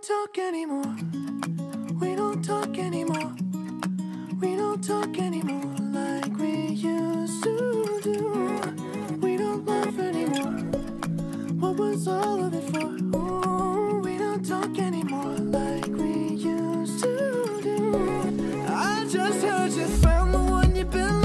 talk anymore. We don't talk anymore. We don't talk anymore like we used to do. We don't laugh anymore. What was all of it for? Ooh, we don't talk anymore like we used to do. I just heard you found the one you've been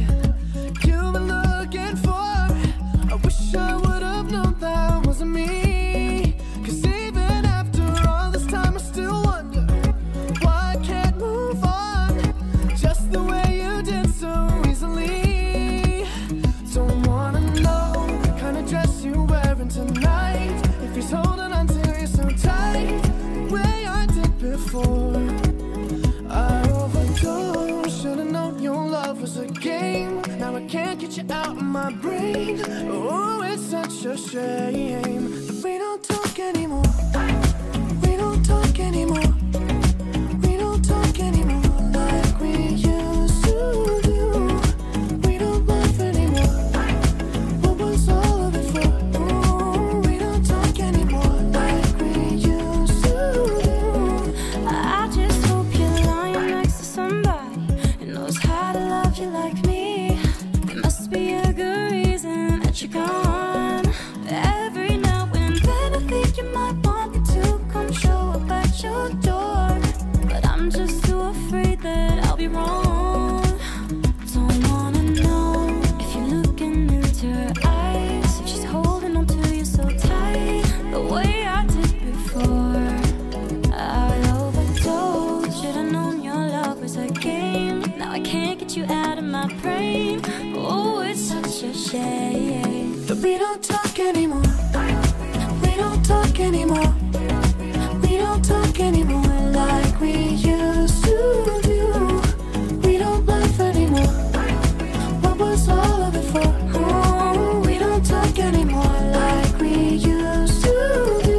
looking for. I wish I would have known that wasn't me. 'Cause even after all this time I still wonder why I can't move on just the way you did so easily. Don't wanna know the kind of dress you're wearing tonight, if he's holding on to you so tight the way I did before. I overdosed, should've known your love was a game. Now I can't get you out of my brain. Oh, it's such a shame that we don't talk anymore. We don't talk anymore. We don't talk anymore like we used to do. We don't laugh anymore. What was all of it for? Oh, we don't talk anymore like we used to do. I just hope you're lying next to somebody who knows how to love you like me. There must be a good reason that you're gone. Every now and then I think you might want me to come show up at your door, but I'm just too afraid that I'll be wrong. Don't wanna know if you're looking into her eyes, if she's holding on to you so tight the way I did before. I overdosed, should've known your love was a game. Now I can't get you out of my brain. Oh, it's such a shame that we don't talk anymore. We don't talk anymore. We don't talk anymore like we used to do. We don't laugh anymore. What was all of it for? Oh, we don't talk anymore like we used to do.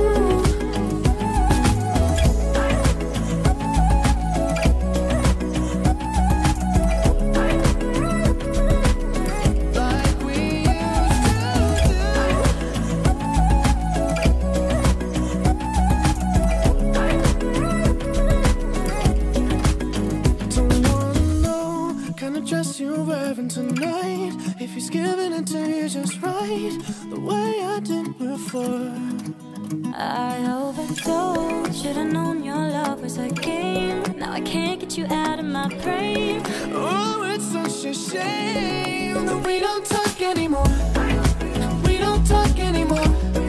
Dress you're wearing tonight, if he's giving it to you just right the way I did before. I overdosed, should've known your love was a game. Now I can't get you out of my brain. Oh, it's such a shame that we don't talk anymore. We don't talk anymore.